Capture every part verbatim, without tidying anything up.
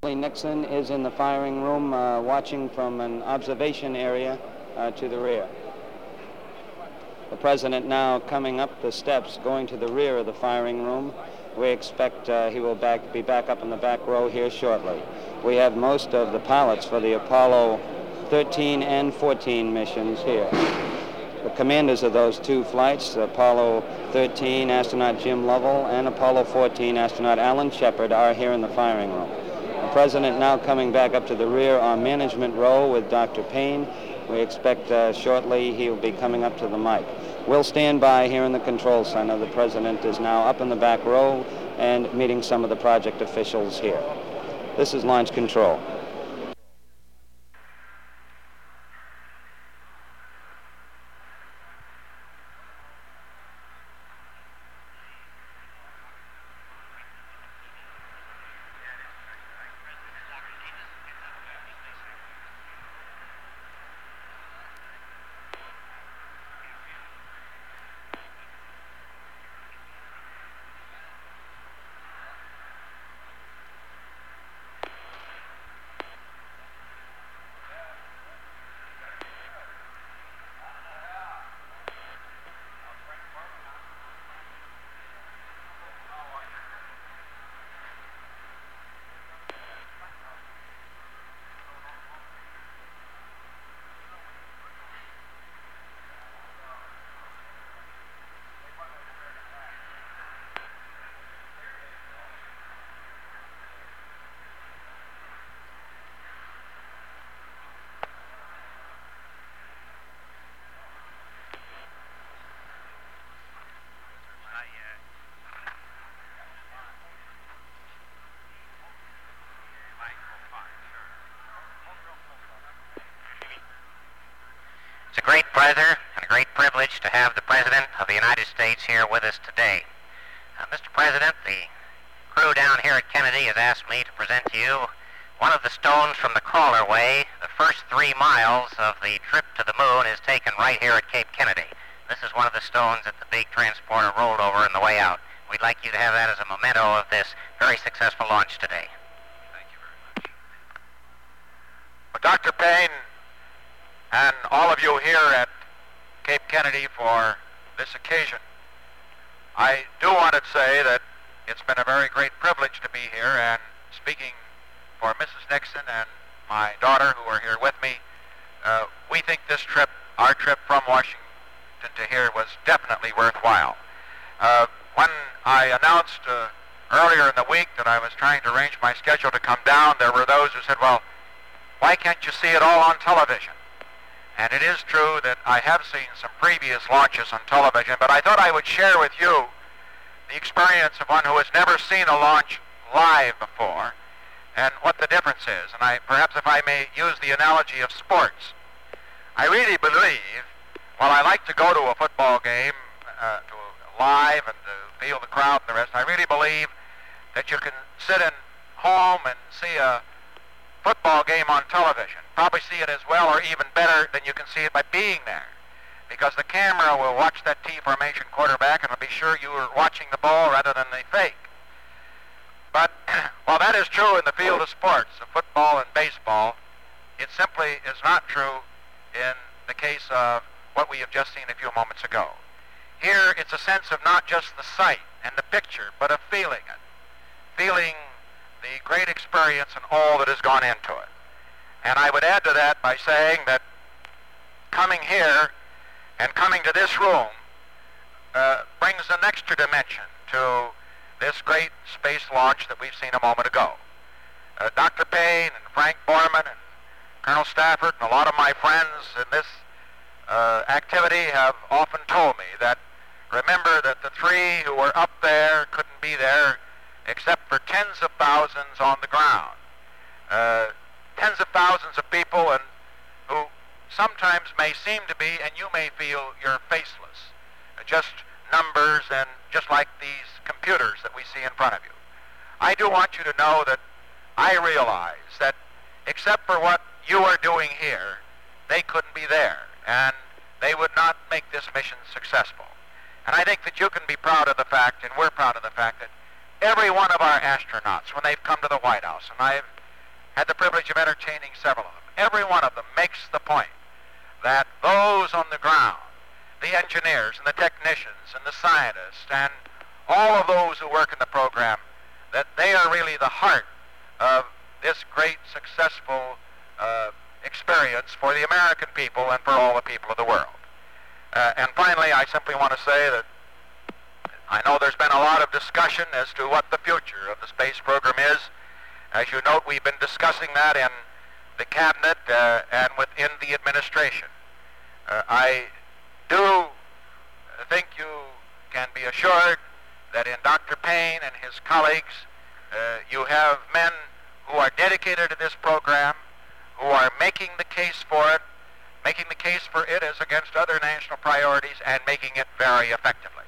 Leslie Nixon is in the firing room uh, watching from an observation area uh, to the rear. The President now coming up the steps, going to the rear of the firing room. We expect uh, he will back, be back up in the back row here shortly. We have most of the pilots for the Apollo thirteen and fourteen missions here. The commanders of those two flights, Apollo thirteen astronaut Jim Lovell and Apollo fourteen astronaut Alan Shepard, are here in the firing room. The President now coming back up to the rear on management row with Doctor Payne. We expect uh, shortly he will be coming up to the mic. We'll stand by here in the control center. The President is now up in the back row and meeting some of the project officials here. This is Launch Control. It's a great pleasure and a great privilege to have the President of the United States here with us today. Uh, Mister President, the crew down here at Kennedy has asked me to present to you one of the stones from the Crawler Way. The first three miles of the trip to the moon is taken right here at Cape Kennedy. This is one of the stones that the big transporter rolled over on the way out. We'd like you to have that as a memento of this very successful launch today. Thank you very much. Well, Doctor Payne, and all of you here at Cape Kennedy for this occasion, I do want to say that it's been a very great privilege to be here, and speaking for Missus Nixon and my daughter who are here with me, uh, we think this trip, our trip from Washington to here, was definitely worthwhile. Uh, when I announced uh, earlier in the week that I was trying to arrange my schedule to come down, there were those who said, well, why can't you see it all on television? And it is true that I have seen some previous launches on television, but I thought I would share with you the experience of one who has never seen a launch live before and what the difference is. And I, perhaps if I may use the analogy of sports, I really believe, while I like to go to a football game uh, to live and to feel the crowd and the rest, I really believe that you can sit in home and see a football game on television, probably see it as well or even better than you can see it by being there, because the camera will watch that T formation quarterback and will be sure you are watching the ball rather than the fake. But while that is true in the field of sports, of football and baseball, it simply is not true in the case of what we have just seen a few moments ago. Here it's a sense of not just the sight and the picture, but of feeling it, feeling the great experience and all that has gone into it. And I would add to that by saying that coming here and coming to this room uh, brings an extra dimension to this great space launch that we've seen a moment ago. Uh, Doctor Payne and Frank Borman and Colonel Stafford and a lot of my friends in this uh, activity have often told me that remember that the three who were up there couldn't be there except for tens of thousands on the ground. Uh, tens of thousands of people and who sometimes may seem to be, and you may feel you're faceless. Uh, just numbers and just like these computers that we see in front of you. I do want you to know that I realize that except for what you are doing here, they couldn't be there, and they would not make this mission successful. And I think that you can be proud of the fact, and we're proud of the fact, that every one of our astronauts, when they've come to the White House, and I've had the privilege of entertaining several of them. Every one of them makes the point that those on the ground, the engineers and the technicians and the scientists and all of those who work in the program, that they are really the heart of this great successful uh, experience for the American people and for all the people of the world. Uh, and finally, I simply want to say that I know there's been a lot of discussion as to what the future of the space program is. As you note, we've been discussing that in the cabinet uh, and within the administration. Uh, I do think you can be assured that in Doctor Payne and his colleagues, uh, you have men who are dedicated to this program, who are making the case for it, making the case for it as against other national priorities, and making it very effectively.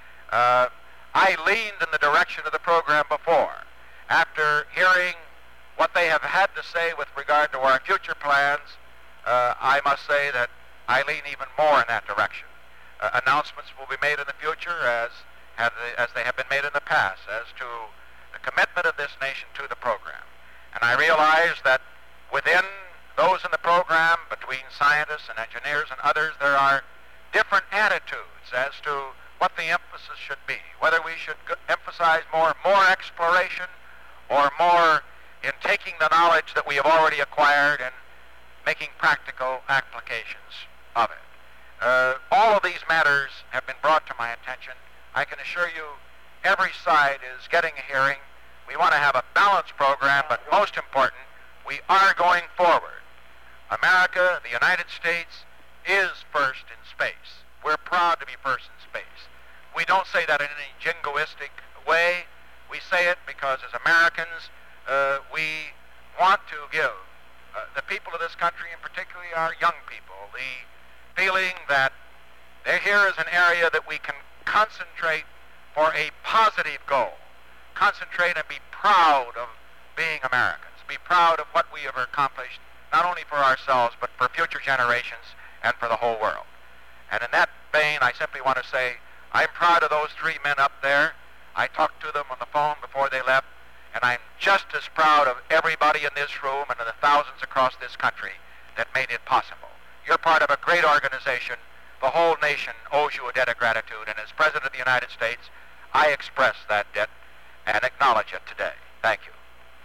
Uh, I leaned in the direction of the program before. After hearing what they have had to say with regard to our future plans, uh, I must say that I lean even more in that direction. Uh, announcements will be made in the future as, have they, as they have been made in the past as to the commitment of this nation to the program. And I realize that within those in the program, between scientists and engineers and others, there are different attitudes as to what the emphasis should be, whether we should g- emphasize more more exploration or more in taking the knowledge that we have already acquired and making practical applications of it. Uh, all of these matters have been brought to my attention. I can assure you every side is getting a hearing. We want to have a balanced program, but most important, we are going forward. America, the United States, is first in space. We're proud to be first in space. We don't say that in any jingoistic way. We say it because as Americans, uh, we want to give uh, the people of this country, and particularly our young people, the feeling that they're here is an area that we can concentrate for a positive goal. Concentrate and be proud of being Americans. Be proud of what we have accomplished, not only for ourselves, but for future generations and for the whole world. And in that vein, I simply want to say, I'm proud of those three men up there. I talked to them on the phone before they left, and I'm just as proud of everybody in this room and of the thousands across this country that made it possible. You're part of a great organization. The whole nation owes you a debt of gratitude, and as President of the United States, I express that debt and acknowledge it today. Thank you.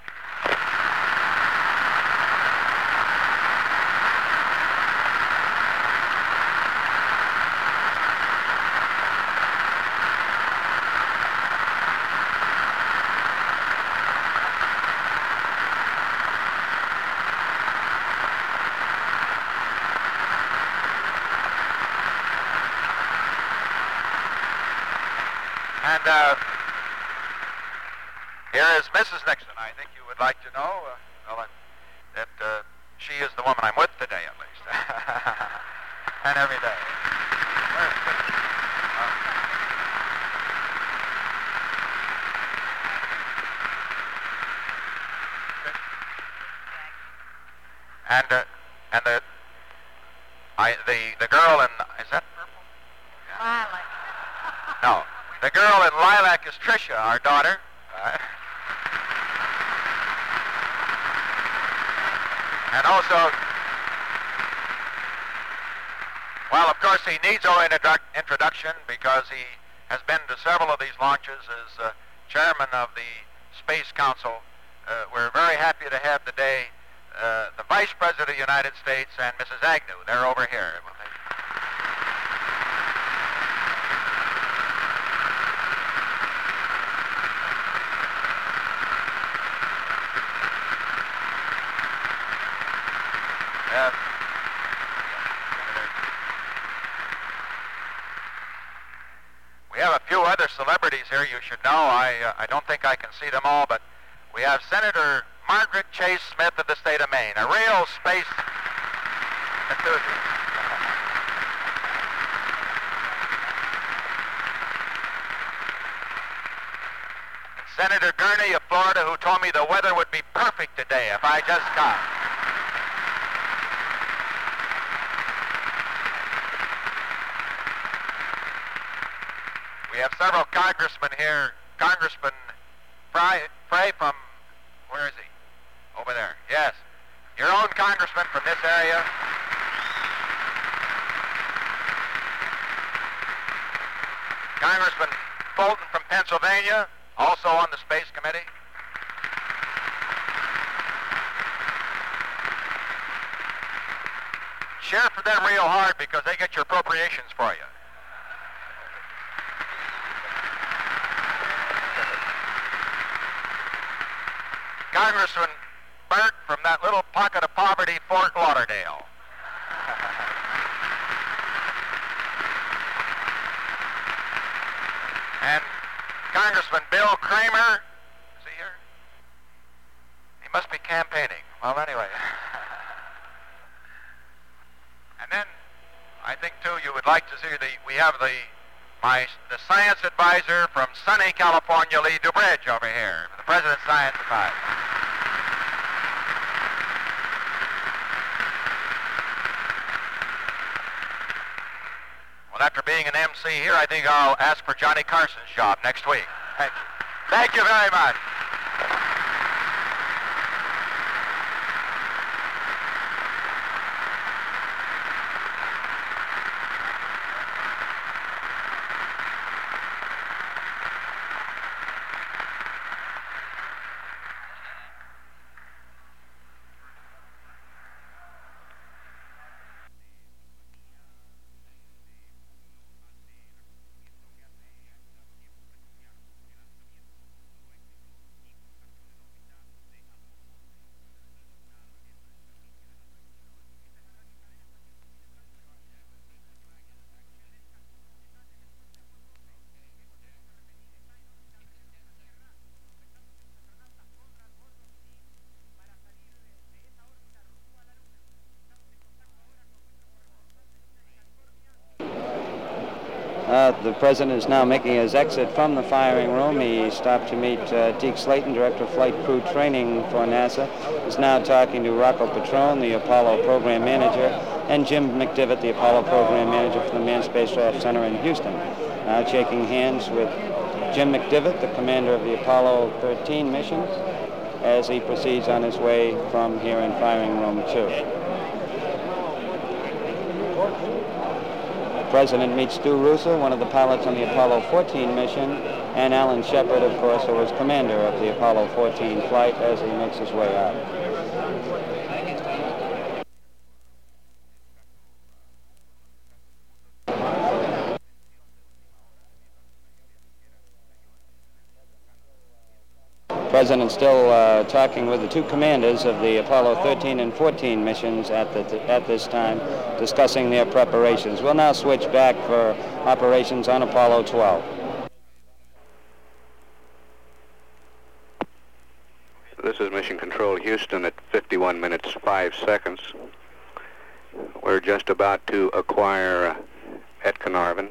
And uh, here is Missus Nixon. I think you would like to know uh, well, that uh, she is the woman I'm with today, at least, and every day. And uh, and the I the the girl in is that purple? Yeah. Lilac. No. The girl in lilac is Tricia, our daughter. Uh, and also, well, of course, he needs no introdu- introduction because he has been to several of these launches as uh, chairman of the Space Council. Uh, we're very happy to have today uh, the Vice President of the United States and Missus Agnew. They're over here. Uh, we have a few other celebrities here you should know. I, uh, I don't think I can see them all, but we have Senator Margaret Chase Smith of the state of Maine, a real space enthusiast. Senator Gurney of Florida, who told me the weather would be perfect today if I just got. We have several congressmen here. Congressman Frey, Frey from, where is he? Over there. Yeah. congressmen from this area. Congressman Fulton from Pennsylvania, also on the Space Committee. Share for them real hard because they get your appropriations for you. Congressman Burt from that little pocket of poverty, Fort Lauderdale. And Congressman Bill Kramer, is he here? He must be campaigning. Well, anyway. And then I think too you would like to see the we have the my the science advisor from sunny California, Lee Dubridge, over here, the President's Science Advisor. Well, after being an M C here, I think I'll ask for Johnny Carson's job next week. Thank you. Thank you very much. Uh, the President is now making his exit from the firing room. He stopped to meet uh, Deke Slayton, Director of Flight Crew Training for NASA. He's now talking to Rocco Petrone, the Apollo Program Manager, and Jim McDivitt, the Apollo Program Manager for the Manned Spacecraft Center in Houston. Now shaking hands with Jim McDivitt, the commander of the Apollo thirteen mission, as he proceeds on his way from here in firing room two. The President meets Stu Russo, one of the pilots on the Apollo fourteen mission, and Alan Shepard, of course, who was commander of the Apollo fourteen flight, as he makes his way out. The President still uh, talking with the two commanders of the Apollo thirteen and fourteen missions at, the, at this time, discussing their preparations. We'll now switch back for operations on Apollo twelve. This is Mission Control Houston at fifty-one minutes, five seconds. We're just about to acquire uh, at Carnarvon.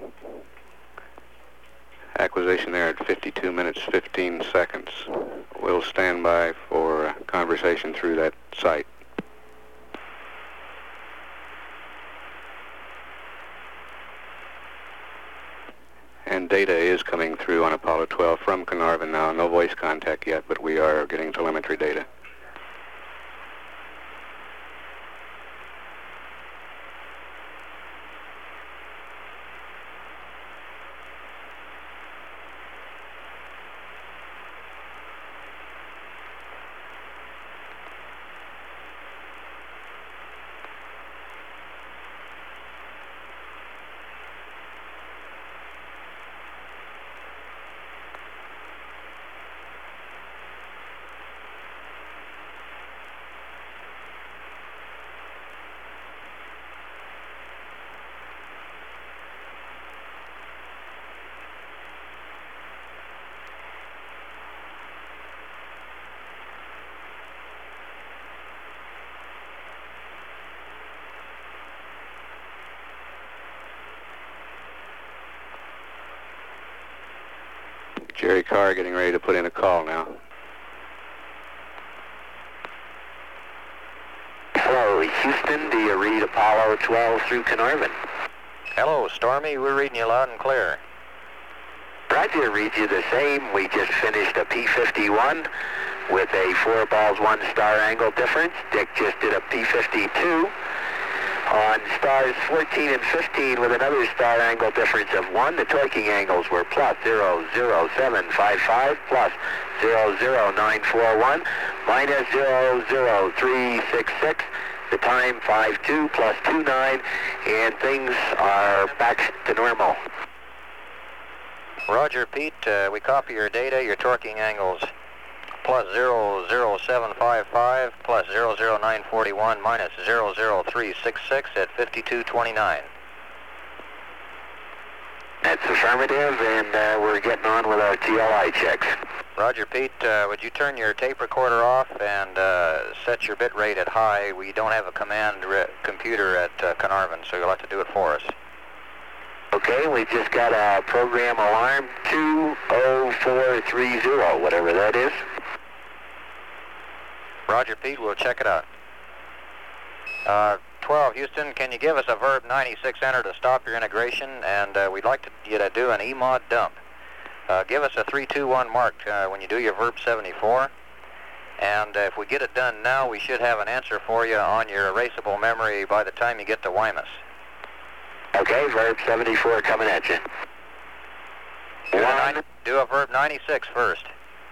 Acquisition there at fifty-two minutes, fifteen seconds. We'll stand by for uh, conversation through that site. And data is coming through on Apollo twelve from Carnarvon now. No voice contact yet, but we are getting telemetry data. Jerry Carr getting ready to put in a call now. Hello, Houston. Do you read Apollo twelve through Carnarvon? Hello, Stormy. We're reading you loud and clear. Roger, read you the same. We just finished a P fifty-one. with a four balls, one star angle difference. Dick just did a P fifty-two on stars fourteen and fifteen with another star angle difference of one. The torquing angles were plus zero zero seven five five, plus zero zero nine four one, minus zero zero three six six. The time five two plus two nine, and things are back to normal. Roger, Pete. Uh, we copy your data. Your torquing angles plus zero zero seven five five, plus zero zero nine four one, minus zero zero three six six at fifty-two twenty-nine. That's affirmative, and uh, we're getting on with our T L I checks. Roger, Pete. Uh, would you turn your tape recorder off and uh, set your bit rate at high? We don't have a command re computer at uh, Carnarvon, so you'll have to do it for us. Okay, we just got a program alarm two oh four three zero, whatever that is. Roger, Pete. We'll check it out. Uh, twelve, Houston, can you give us a Verb ninety-six enter to stop your integration? And uh, we'd like to, you to do an E mod dump. Uh, give us a three two one mark uh, when you do your Verb seventy-four. And uh, if we get it done now, we should have an answer for you on your erasable memory by the time you get to Wymus. Okay, Verb seventy-four coming at you. Do a, One. nine, do a Verb ninety-six first.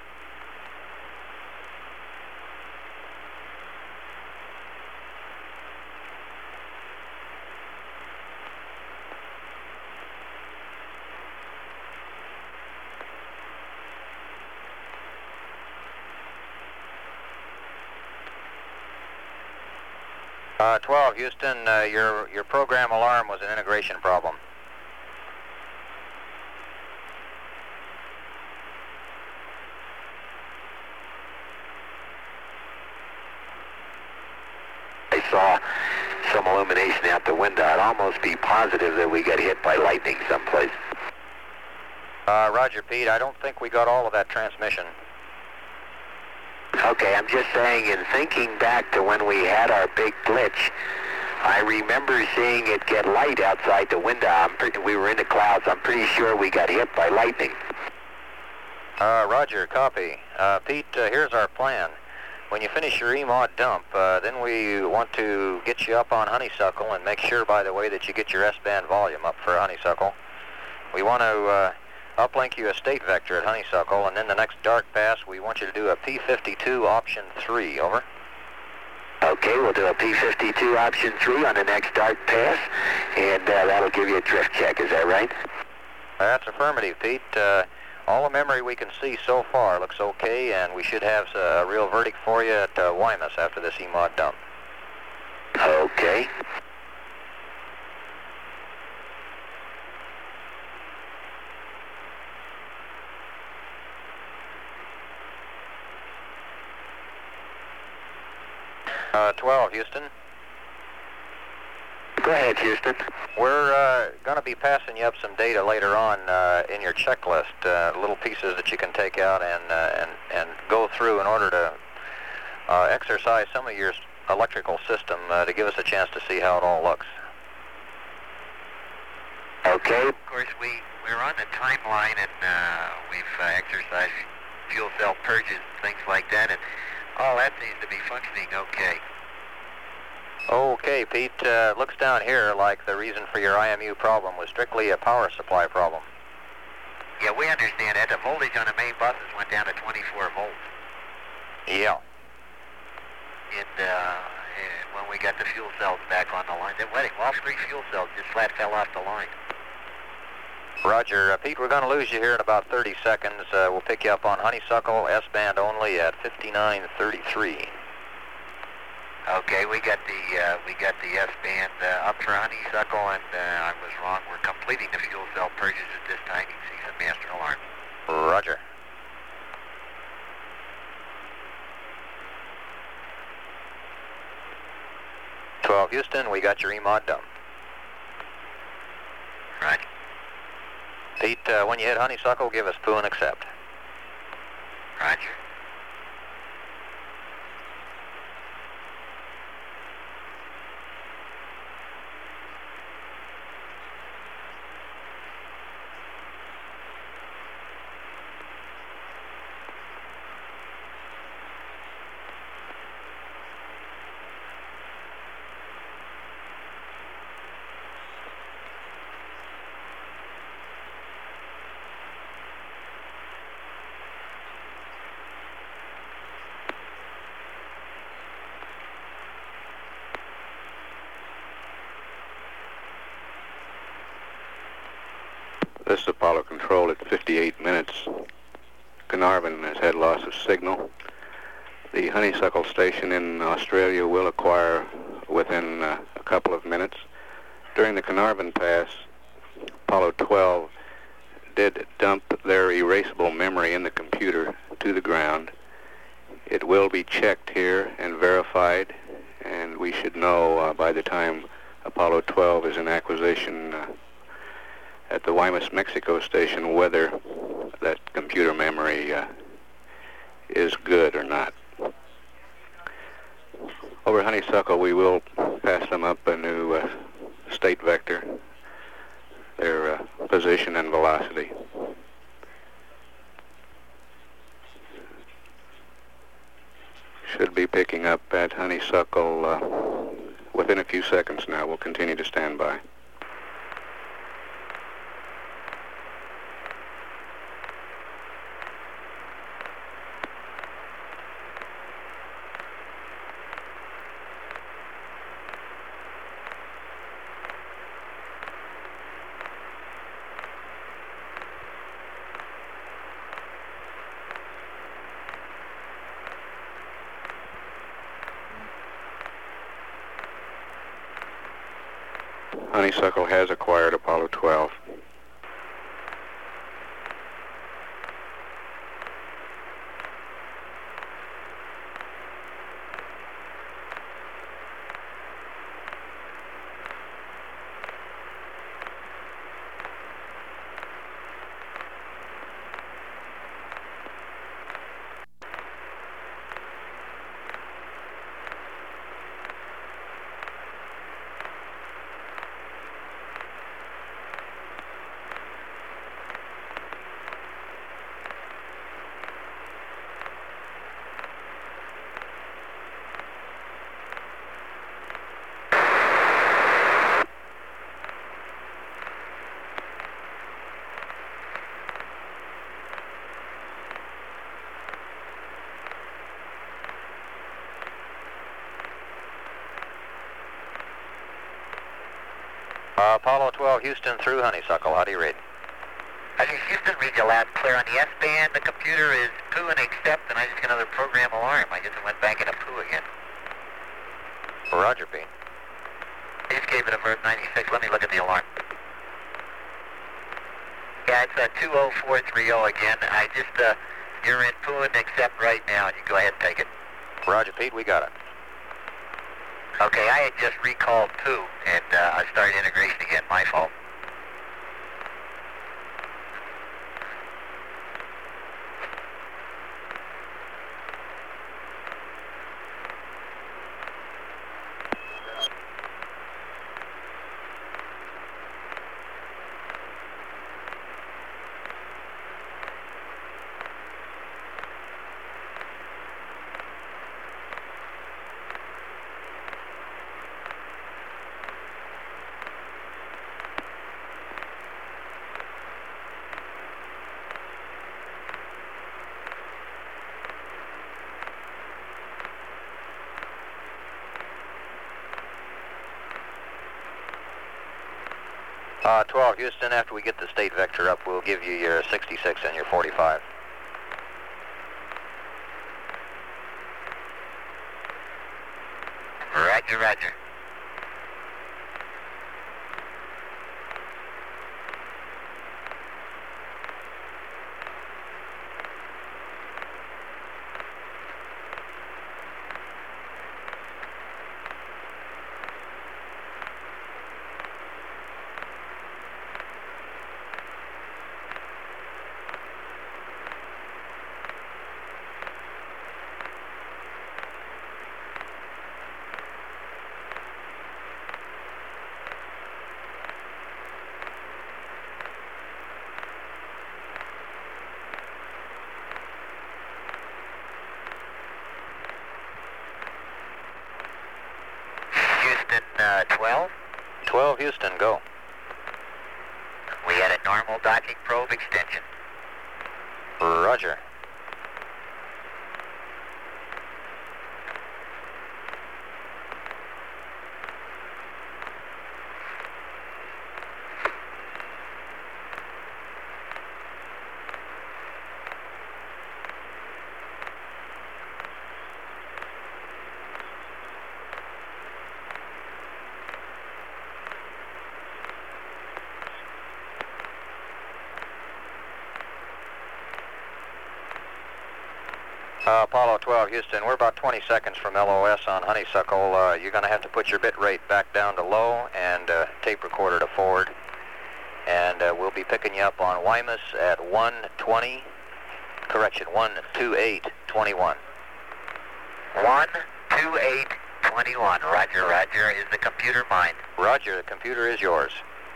Uh, twelve, Houston, uh, your, your program alarm was an integration problem. I saw some illumination out the window. I'd almost be positive that we got hit by lightning someplace. Uh, Roger, Pete, I don't think we got all of that transmission. Okay, I'm just saying, in thinking back to when we had our big glitch, I remember seeing it get light outside the window. I'm pretty, we were in the clouds. I'm pretty sure we got hit by lightning. Uh, Roger, copy. Uh, Pete, uh, here's our plan. When you finish your E mod dump, uh, then we want to get you up on Honeysuckle and make sure, by the way, that you get your S-band volume up for Honeysuckle. We want to uh, uplink you a state vector at Honeysuckle, and then the next dark pass, we want you to do a P fifty-two option three. Over. Okay, we'll do a P fifty-two option three on the next dark pass, and uh, that'll give you a drift check. Is that right? That's affirmative, Pete. Uh, all the memory we can see so far looks okay, and we should have a real verdict for you at uh, Wymus after this E mod dump. Okay. Uh, twelve, Houston. Go ahead, Houston. We're uh, going to be passing you up some data later on uh, in your checklist, uh, little pieces that you can take out and uh, and and go through in order to uh, exercise some of your electrical system uh, to give us a chance to see how it all looks. Okay. Of course, we we're on the timeline, and uh, we've uh, exercised fuel cell purges and things like that, and all that seems to be functioning okay. Okay, Pete, uh, looks down here like the reason for your I M U problem was strictly a power supply problem. Yeah, we understand that. The voltage on the main buses went down to twenty-four volts. Yeah. And uh, when we got the fuel cells back on the line, then wait, all three fuel cells just flat fell off the line. Roger. Uh, Pete, we're going to lose you here in about thirty seconds. Uh, we'll pick you up on Honeysuckle, S-band only at fifty-nine thirty-three. Okay, we got the uh, we got the S-band uh, up for Honeysuckle, and uh, I was wrong. We're completing the fuel cell purges at this time. You can see some master alarm. Roger. twelve, Houston, we got your E mod dump. Roger. Pete, uh, when you hit Honeysuckle, give us poo and accept. Roger. this is Apollo Control at fifty-eight minutes. Carnarvon has had loss of signal. The Honeysuckle station in Australia will acquire within uh, a couple of minutes. During the Carnarvon pass, Apollo twelve did dump their erasable memory in the computer to the ground. It will be checked here and verified, and we should know uh, by the time Apollo twelve is in acquisition uh, at the Guaymas, Mexico station whether that computer memory uh, is good or not. Over Honeysuckle, we will pass them up a new uh, state vector, their uh, position and velocity. Should be picking up at Honeysuckle uh, within a few seconds now. We'll continue to stand by. Honeysuckle has acquired Apollo twelve. Uh, Apollo twelve, Houston through Honeysuckle. How do you read? I think Houston reads you loud and clear on the S-band. The computer is poo and accept, and I just got another program alarm. I just went back into poo again. Roger, Pete. I just gave it a verb ninety-six. Let me look at the alarm. Yeah, it's uh, two oh four three oh again. I just, uh, you're in poo and accept right now. You go ahead and take it. Roger, Pete. We got it. Okay, I had just recalled poo, and uh, I started integration again. My fault. Uh, twelve, Houston, after we get the state vector up, we'll give you your sixty-six and your forty-five. Roger, roger. Uh, twelve? twelve, Houston, go. We had a normal docking probe extension. Roger. Uh, Apollo twelve, Houston, we're about twenty seconds from L O S on Honeysuckle. Uh, you're going to have to put your bit rate back down to low and uh, tape recorder to forward. And uh, we'll be picking you up on Y M U S at one twenty, correction, one twenty-eight twenty-one. one twenty-eight twenty-one. Roger, roger. Is the computer mine? Roger, the computer is yours.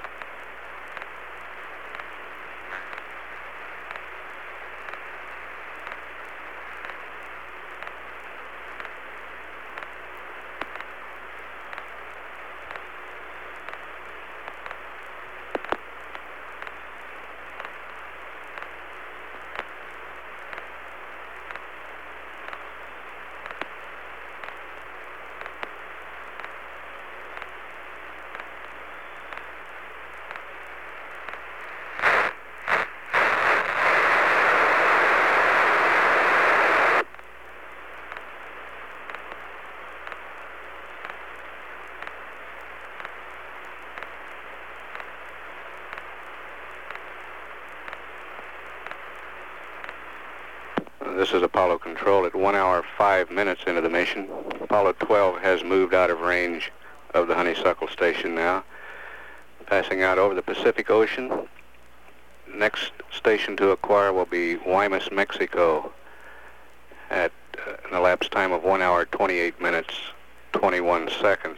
This is Apollo Control at one hour, five minutes into the mission. Apollo twelve has moved out of range of the Honeysuckle station now, passing out over the Pacific Ocean. Next station to acquire will be Guaymas, Mexico, at uh, an elapsed time of one hour, twenty-eight minutes, twenty-one seconds.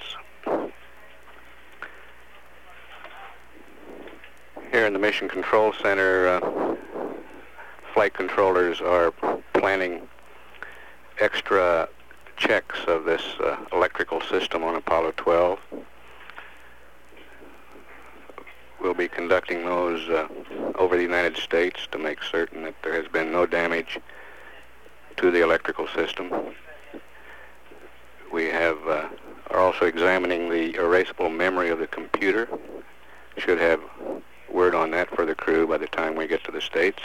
Here in the Mission Control Center, uh, flight controllers are planning extra checks of this uh, electrical system on Apollo twelve. We'll be conducting those uh, over the United States to make certain that there has been no damage to the electrical system. We have uh, are also examining the erasable memory of the computer. Should have word on that for the crew by the time we get to the States.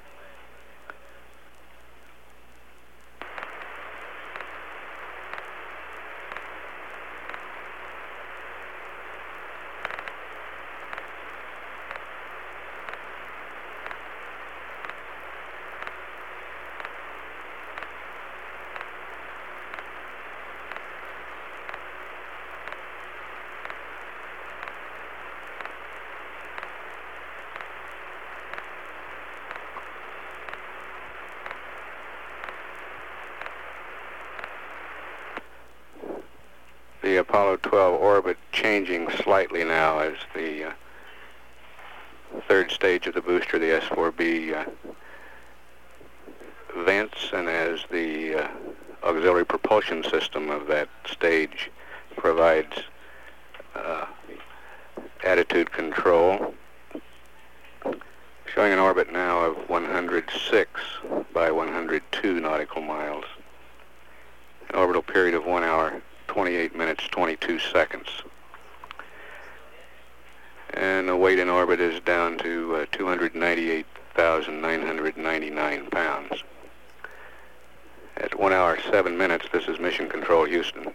The Apollo twelve orbit changing slightly now as the uh, third stage of the booster, the S four B, uh, vents, and as the uh, auxiliary propulsion system of that stage provides uh, attitude control. Showing an orbit now of one hundred six by one hundred two nautical miles. An orbital period of one hour, twenty-eight minutes, twenty-two seconds. And the weight in orbit is down to uh, two hundred ninety-eight thousand nine hundred ninety-nine pounds. At one hour, seven minutes, this is Mission Control, Houston.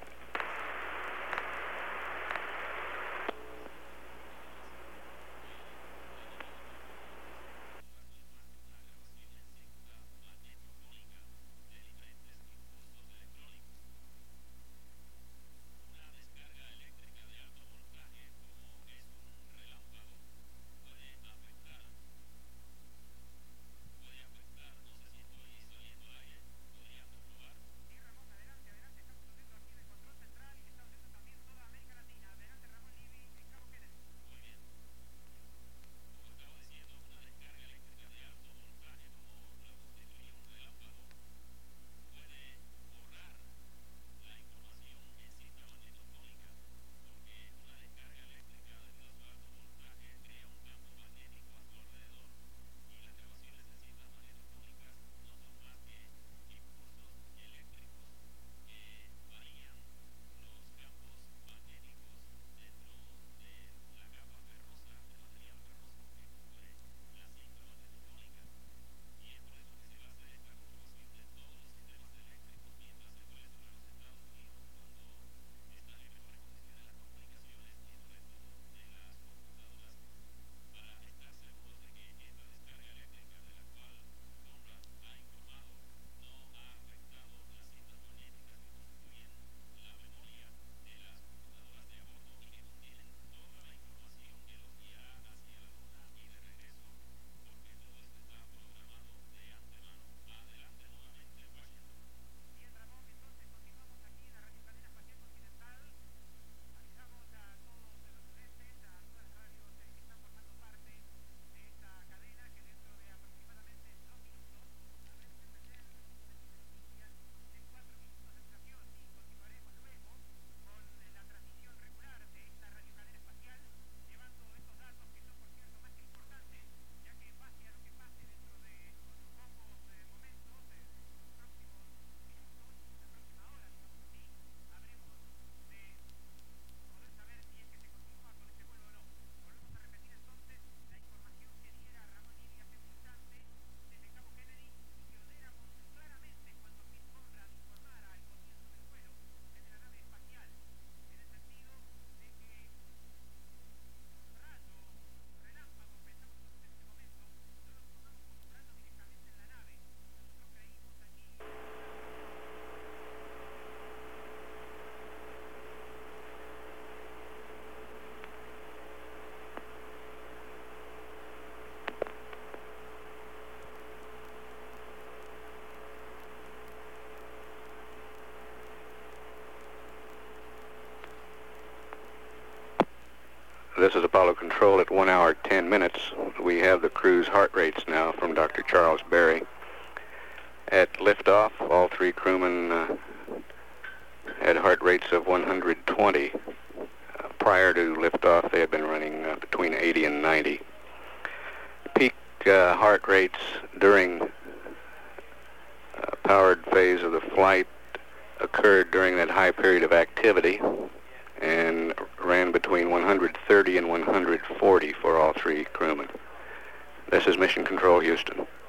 This is Apollo Control at one hour, ten minutes. We have the crew's heart rates now from Doctor Charles Berry. At liftoff, all three crewmen uh, had heart rates of one hundred twenty. Uh, prior to liftoff, they had been running uh, between eighty and ninety. Peak uh, heart rates during uh, powered phase of the flight occurred during that high period of activity and ran between one hundred thirty and one hundred forty for all three crewmen. This is Mission Control, Houston.